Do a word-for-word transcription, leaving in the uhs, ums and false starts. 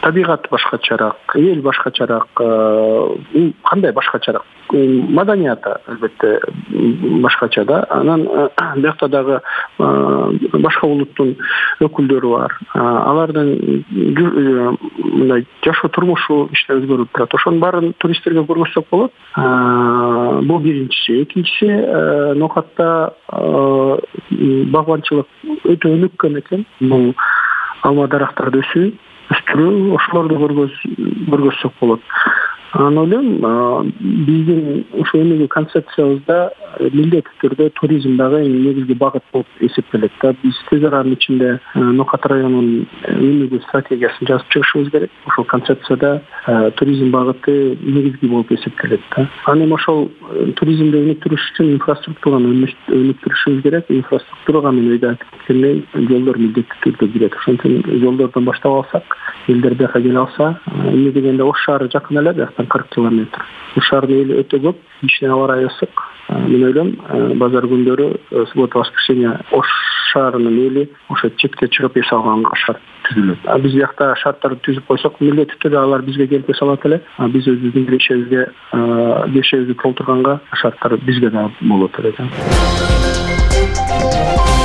табигат башкачараак, эл башкачараак, бул кандай башкачараак? Маданияты албетте башкача да. Анан биякта дагы башка улуттун өкүлдөрү бар. Алардын мындай жашоо турмушу иште өзгөрүп турат. Ошонун баарын туристтерге көргөзсөк болот. Бул биринчиси. Экинчиси, Нокатта багбанчылык өтө өнүккөн экен. Бул алма дарактарды өсүү, өстүрүү, ошолорду көргөзсөк болот. Анан ойлойм, биздин ошо өнүгүү концепциябызда милдеттүү түрдө туризм дагы эң негизги багыт болуп эсептелет да. Биз тез аранын ичинде Нокат районунун өнүгүү стратегиясын жазып чыгышыбыз керек. Ошол концепцияда туризм багыты негизги болуп эсептелет да. Анан эми ошол туризмди өнүктүрүш үчүн инфраструктураны өнүктүрүшүбүз керек. Инфраструктурага мен өйдө айтып кеткендей, жолдор милдеттүү түрдө кирет. Ошон үчүн жолдордон баштап алсак, элдер бияка келе алса, эмне дегенде Ош шаары жакын эле, бияктан кырк километр. Бул шаардын эли өтө көп, ишин аба ырайы ысык. Мен ойлойм, базар күндөрү, суббота, воскресенье Ош шаарынын эли ошо четке чыгып эс алганга шарт түзүлөт. А биз биякта шарттарды түзүп койсок, милдеттүү түрдө алар бизге келип эс алат эле. А биз өзүбүздүн кишибизге, кишибизди толтурганга шарттар бизге да болот эле.